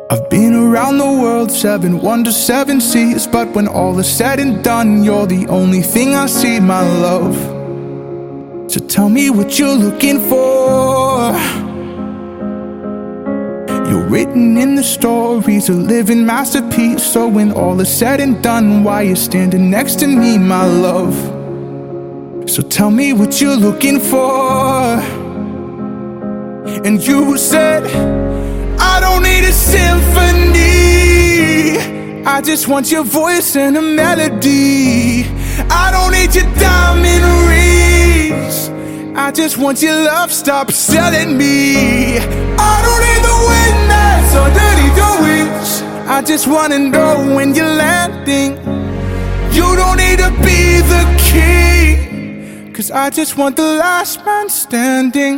I've been around the world, 7 wonders, 7 seas, but when all is said and done, you're the only thing I see, my love. So tell me what you're looking for. You're written in the stories, a living masterpiece. So when all is said and done, why you standing next to me, my love? So tell me what you're looking for. And you said, I don't need a symphony, I just want your voice and a melody. I don't need your diamond rings, I just want your love, stop selling me. I don't need the wind that's underneath your wings, I just wanna know when you're landing. You don't need to be the king, 'cause I just want the last man standing.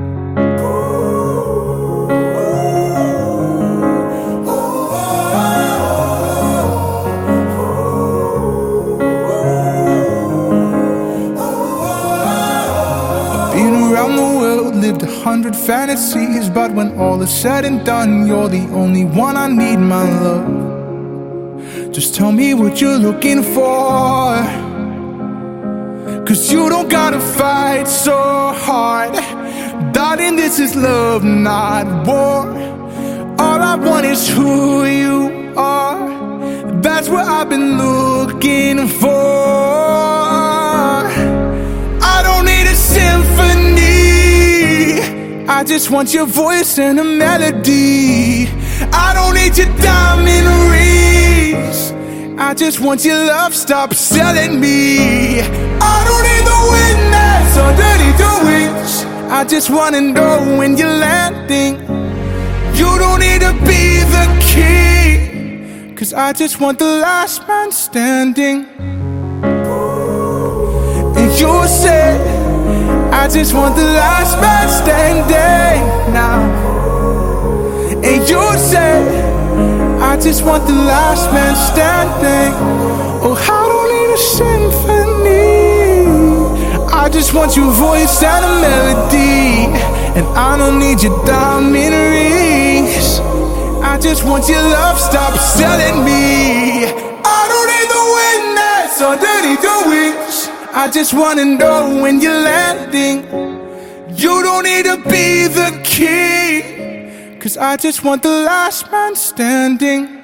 Around the world, lived 100 fantasies, but when all is said and done, you're the only one I need, my love. Just tell me what you're looking for, 'cause you don't gotta fight so hard. Darling, this is love, not war. All I want is who you are, that's what I've been looking for. I don't need a symphony, I just want your voice and a melody. I don't need your diamond rings, I just want your love, stop selling me. I don't need the wind that's underneath your wings, I just wanna know when you're landing. You don't need to be the king, 'cause I just want the last man standing. And you said, I just want the last man standing now. And you said, I just want the last man standing. Oh, I don't need a symphony, I just want your voice and a melody. And I don't need your diamond rings, I just want your love, stop selling me. I don't need the wind that's underneath your wings, I just wanna know when you're landing. You don't need to be the king, 'cause I just want the last man standing.